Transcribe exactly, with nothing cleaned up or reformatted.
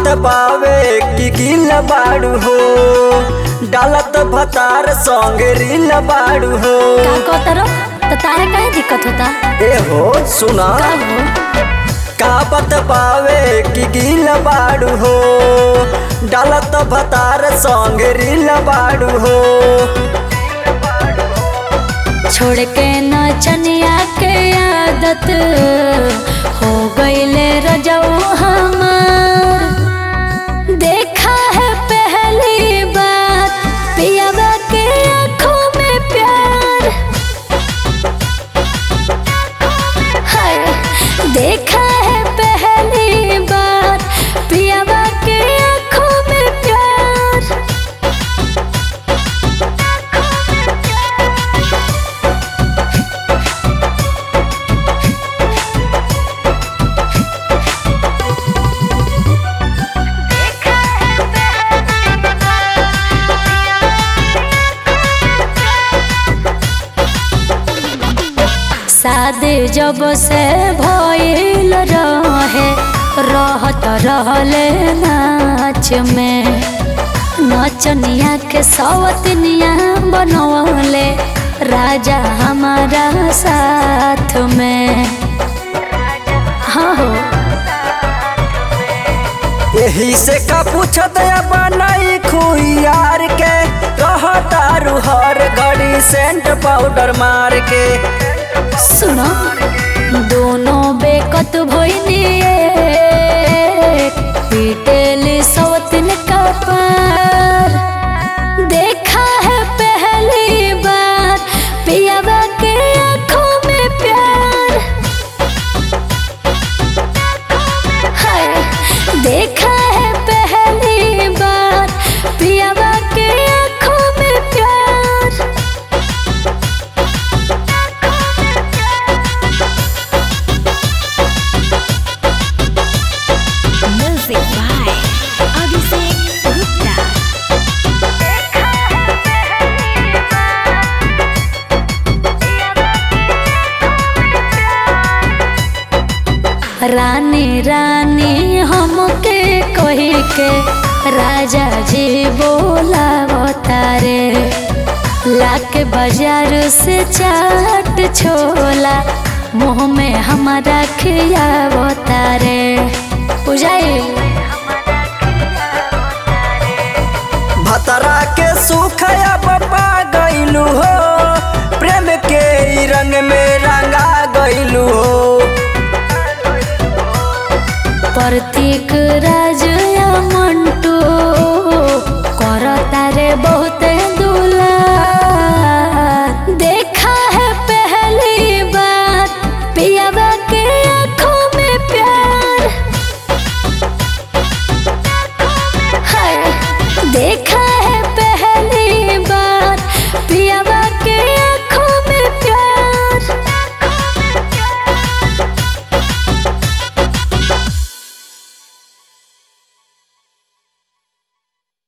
पावे कि गिल बाड़ू हो, डालत भतार संग रील बाड़ू हो। का कहतरो तो तारे काहे दिक्कत होता? ए हो सुना का हो? का बत पावे कि गिल बाड़ू हो, डालत भतार संग रील बाड़ू हो। छोड़ के नचनिया के आदत हो गईले रजऊ हमार। देखा है पहली बार पियावा के आँखों में प्यार। हाय देखा है पहली बार पियावा के आँखों में प्यार। शादी जब से भइल रहे रहत रहले नाच में, नचनिया के सवतनिया बनवले राजा हमारा साथ में। हाँ हो यही से का पूछत बनाई खुयार के, रहतारू हर घड़ी सेंट पाउडर मार के। सुनो दोनों बेकत भइनिए पीटेली सवतन का पार। देखा है पहली बार पियावा के आँखों में प्यार। हाय देखा है पहली बार पियावा के आँखों में प्यार। Music by Abhishek Gupta. रानी रानी हमके कही के राजा जी बोलावता रे, लाके बाजार से चाट छोला मुँह में हमारा खियावता रे। बुझाई भतरा के सुखया पपा गईलू हो, प्रेम के ई रंग में रंगा गईलू हो। प्रतीक राज या मंटू करता रे बहुत